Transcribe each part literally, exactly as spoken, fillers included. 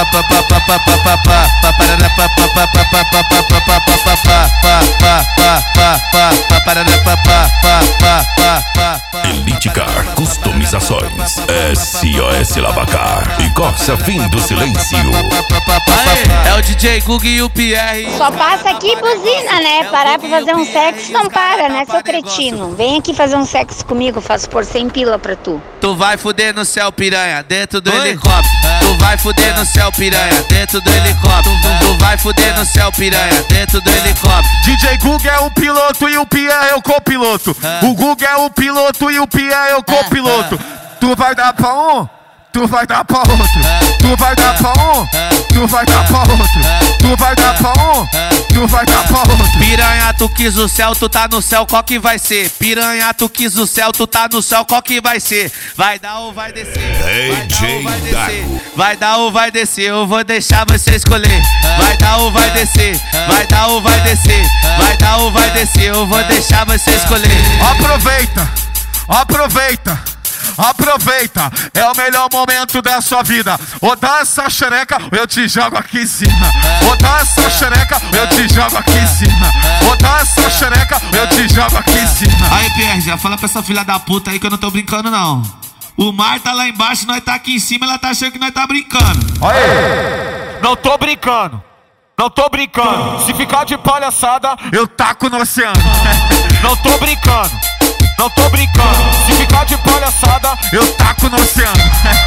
Elite Car Customizações, S O S Lavacar e Corsa Fim do Silêncio. Aê, é o D J Gug e o Pierre. Só passa aqui e buzina, né? Parar pra fazer um sexo não para, né, seu cretino? Vem aqui fazer um sexo comigo, faço por cem pila pra tu. Tu vai fuder no céu, piranha, dentro do Oi? helicóptero. É. Tu vai fuder no céu, piranha, dentro do helicóptero. É. Tu vai fuder no céu, piranha, dentro do helicóptero. D J Gug é o piloto e o Pierre é o copiloto. É. O Gug é o piloto e o Pierre é o copiloto. É. Tu vai dar pra um, tu vai dar pra outro. É. Tu vai dar pra um, é. tu vai dar pra outro. É. Tu vai dar pra um, é. tu vai dar pra outro. Piranha, tu quis o céu, tu tá no céu, qual que vai ser? Piranha, tu quis o céu, tu tá no céu, qual que vai ser? Vai dar ou vai descer? Vai dar ou vai descer? Vai dar ou vai descer? Eu vou deixar você escolher. Vai dar ou vai descer? Vai dar ou vai descer? Vai dar ou vai descer? Eu vou deixar você escolher. Aproveita, aproveita. Aproveita, é o melhor momento da sua vida. Ou dá essa xereca, ou eu te jogo aqui em cima. Ou dá essa xereca, ou eu te jogo aqui em cima. Ou dá essa xereca, ou eu te jogo aqui em cima. Aí, Pierre, já fala pra essa filha da puta aí que eu não tô brincando, não. O mar tá lá embaixo, nós tá aqui em cima, ela tá achando que nós tá brincando. Aí, não tô brincando. Não tô brincando. Se ficar de palhaçada, eu taco no oceano. Não tô brincando. Não tô brincando, se ficar de palhaçada, eu taco no oceano.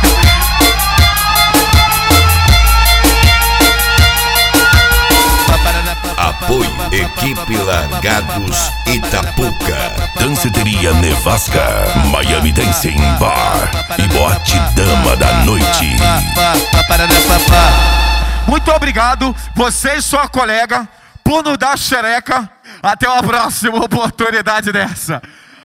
Apoio Equipe Largados Itapuca, Danceteria Nevasca, Miami Dancing Bar e Boate Dama da Noite. Muito obrigado, você e sua colega, por nos dar xereca. Até uma próxima oportunidade dessa.